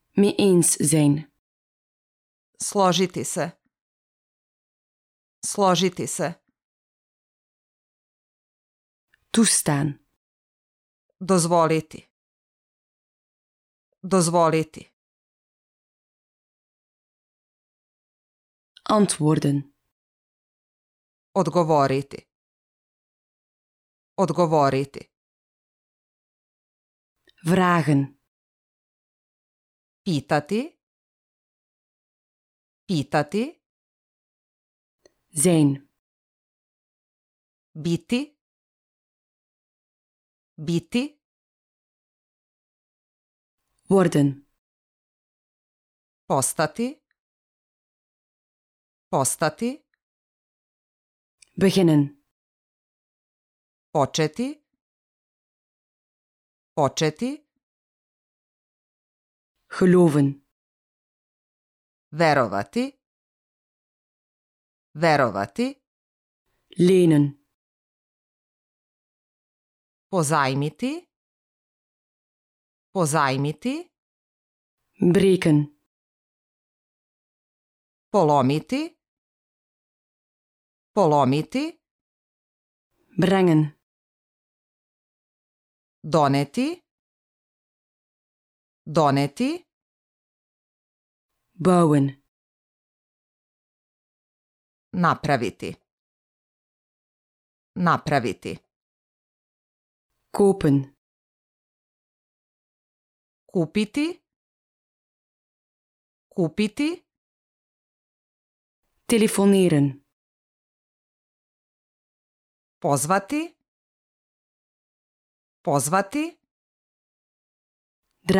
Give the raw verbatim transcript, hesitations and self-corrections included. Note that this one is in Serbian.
Mee eens zijn. Složiti se. Složiti se. Toestaan. Dozvoliti. Dozvoliti. Antwoorden. Odgovoriti. Odgovoriti. Vragen. Pitati. Pitati. Zijn. Biti. Biti. Worden. Postati. Postati. Beginnen. Početi. Početi. Geloven. Verovati. Verovati. Lenen. Pozajmiti. Pozajmiti. Breken. Polomiti. Polomiti. Brengen. Doneti. Doneti. Bouwen. Napraviti. Napraviti. Kopen. Kupiti. Kupiti. Telefoneren. Pozvati. Pozvati.